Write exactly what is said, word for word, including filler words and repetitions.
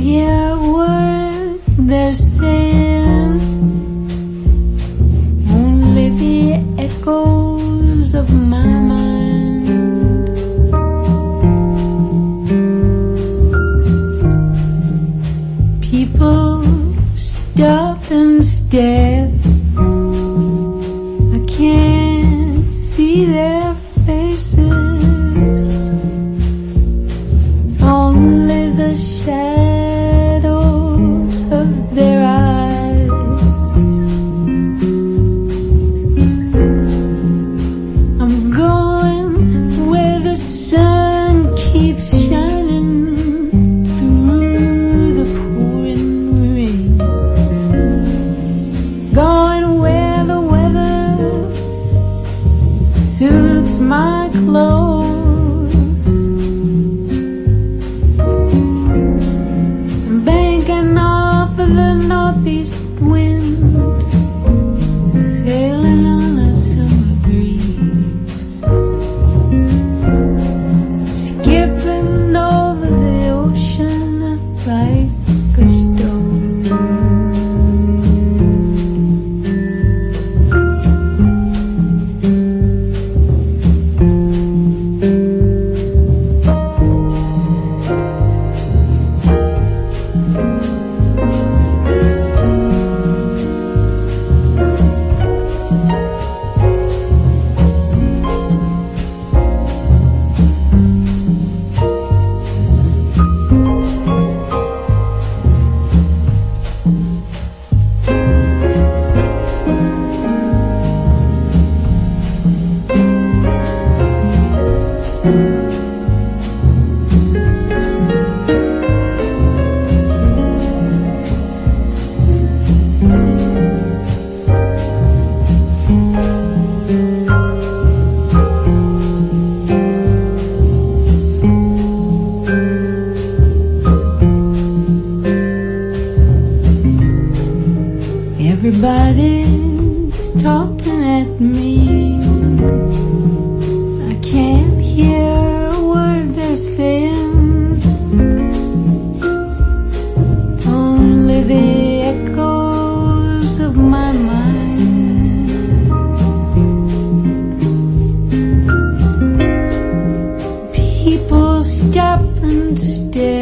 hear a word they're saying, only the echoes of my mind. People stop and stare. I can't see their faces, only the shadows of their eyes. I'm going where the sun keeps shining through the pouring rain, going where the weather suits my clothes. I'm banking off of the northeast wind, sailing on a summer breeze, skipping over the ocean like a stone. Everybody's talking at me. I can't hear a word they're saying, only the echoes of my mind. People stop and stare.